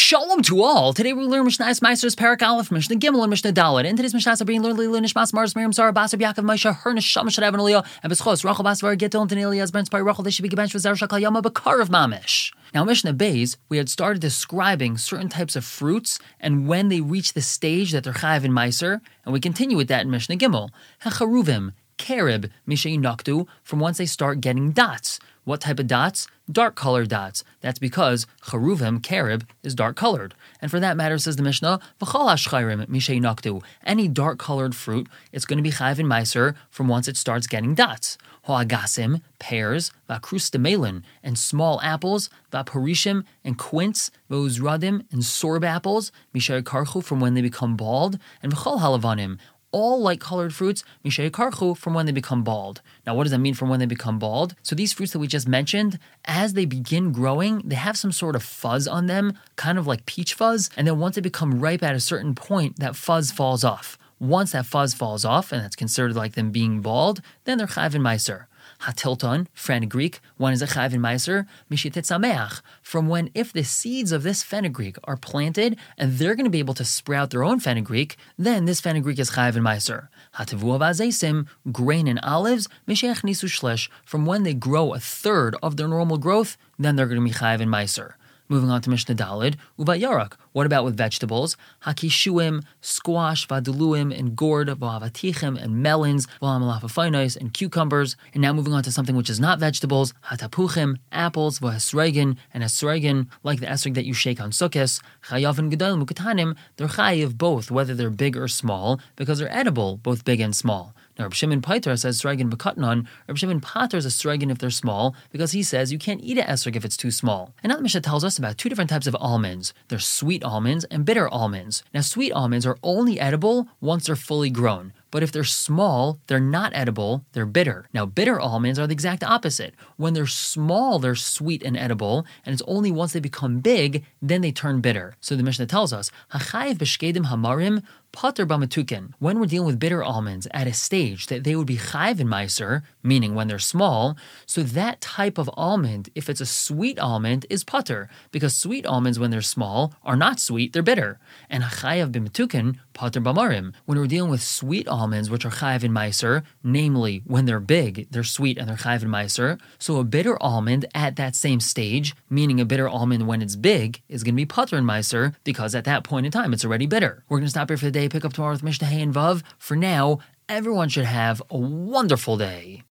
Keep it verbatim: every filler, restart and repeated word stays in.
Shalom to all. Today we learn Mishnah's Meisers Parak Aleph, Mishnah Gimel, and Mishnah Dalet. And today's Mishnahs are being learned Lili Nishmas Mars Miriam Sarah Basar Yaakov Moshe Her Neshama Shadav and Aliyah and Beschos Rachel Basvar Gittel and Taneli as Brent Spy Rachel. They should be gebenched with Zer Shakal Yama Bakar of Mamish. Now, Mishnah Beis, we had started describing certain types of fruits and when they reach the stage that they're chayav in Meiser, and we continue with that in Mishnah Gimel. Hecharuvim, Kerib, Mishei Noktu, from once they start getting dots. What type of dots? Dark colored dots. That's because Charuvim, Kerib, is dark colored. And for that matter, says the Mishnah, V'chol hashchayrim mishei noktu. Any dark colored fruit, it's going to be chayav in Meiser from once it starts getting dots. Hoagasim, pears, v'akrustamelin, and small apples, v'aparishim, and quince, v'uzradim, and sorb apples, mishei karchu, from when they become bald, and v'chol halavanim, all light-colored fruits, mishei karchu, from when they become bald. Now, what does that mean from when they become bald? So these fruits that we just mentioned, as they begin growing, they have some sort of fuzz on them, kind of like peach fuzz, and then once they become ripe at a certain point, that fuzz falls off. Once that fuzz falls off, and that's considered like them being bald, then they're chayav in Meiser. Hatilton, fenugreek, when is a chayav in Meiser? Mishitet sameach, from when if the seeds of this fenugreek are planted and they're going to be able to sprout their own fenugreek, then this fenugreek is chayav in Meiser. Hatavu avazesim, grain and olives, misheach nisu shlesh, from when they grow a third of their normal growth, then they're going to be chayav in Meiser. Moving on to Mishnah Daled, Uva Yarak. What about with vegetables? Hakishuim, squash, vaduluim, and gourd, v'avatichim, and melons, v'amalafafainos, and cucumbers. And now moving on to something which is not vegetables, hatapuchim, apples, v'hesregin, and esregin, like the esreg that you shake on sukkahs. Chayav and gedol mukatanim, they're chayiv both, whether they're big or small, because they're edible, both big and small. Now, Reb Shimon Paiter says esregin b'katnon. Reb Shimon Pater is a esregin if they're small, because he says you can't eat an esreg if it's too small. And now the Mishnah tells us about two different types of almonds. There's sweet almonds and bitter almonds. Now, sweet almonds are only edible once they're fully grown. But if they're small, they're not edible, they're bitter. Now, bitter almonds are the exact opposite. When they're small, they're sweet and edible, and it's only once they become big, then they turn bitter. So the Mishnah tells us, Hachayev b'shkedim hamarim, pater b'matukin. When we're dealing with bitter almonds at a stage that they would be chayiv in Meiser, meaning when they're small, so that type of almond, if it's a sweet almond, is pater, because sweet almonds, when they're small, are not sweet, they're bitter. And hachayev b'matukin, pater b'marim. When we're dealing with sweet almonds, which are chayiv in Meiser, namely, when they're big, they're sweet and they're chayiv in Meiser, so a bitter almond at that same stage, meaning a bitter almond when it's big, is going to be pater in Meiser, because at that point in time, it's already bitter. We're going to stop here for the day, pick up tomorrow with Mishnah Hey and Vav. For now, everyone should have a wonderful day.